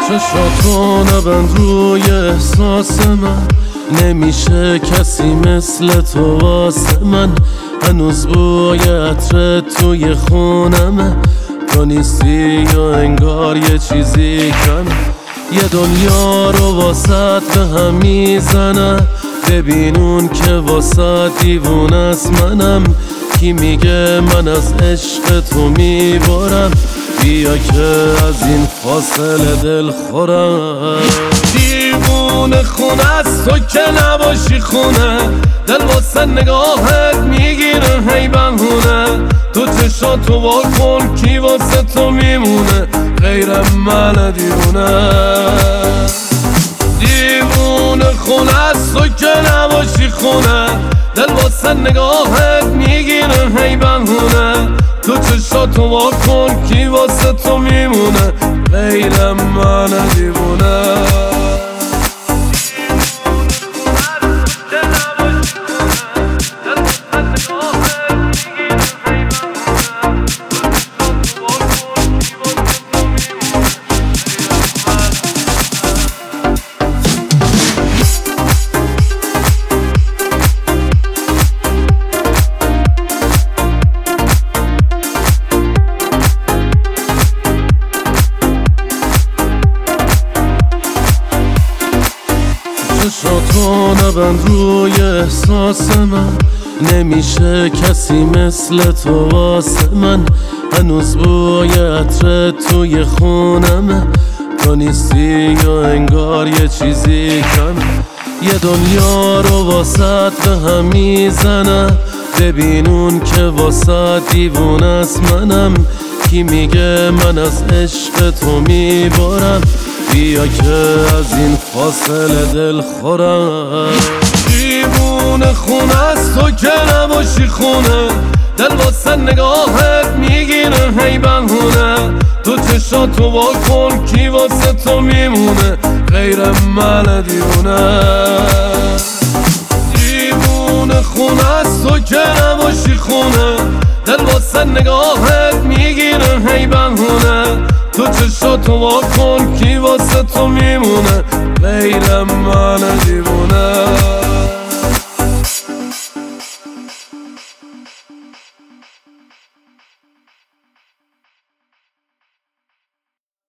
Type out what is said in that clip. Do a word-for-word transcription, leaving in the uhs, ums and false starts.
چشاتو نبند روی احساس من، نمیشه کسی مثل تو واسه من. هنوز بوی عطر توی خونمه، تو نیستی یا انگار یه چیزی کم. یه دنیا رو واسط به هم میزنه، ببین اون که واسط دیوونه است منم. کی میگه من از عشق تو میبارم، بیا که از این فاصله دل خورم. دیوونه خونه است تو که نباشی خونه، دل واسه نگاهت میگیره هی بهونه. تو چشاتو وا کن کی واسه تو میمونه غیر من دیوونه. دیوونه خونه است تو که نباشی خونه، دل واسه نگاهت میگیره هی بهونه. تو چشاتو وا کن کی واسه تو میمونه غیر من دیوونه. چشاتو نبند روی احساس من، نمیشه کسی مثل تو واسه من. هنوز بوی عطر توی خونمه، تو نیستی یا انگار یه چیزی کم. یه دنیا رو واسط به هم میزنه، ببین اون که واسط دیوونه است منم. کی میگه من از عشق تو میبارم، بیا که از این فاصله دل خورم. دیوونه خونه است تو که نباشی خونه، دل واسه نگاهت میگیره هی بهونه. تو چشاتو وا کن کی واسه تو میمونه غیر من دیوونه. دیوونه خونه است تو که نباشی خونه، دل واسه نگاهت میگیره هی بهونه. تو چشاتو وا کن کی واسه تو میمونه غیر من دیوونه.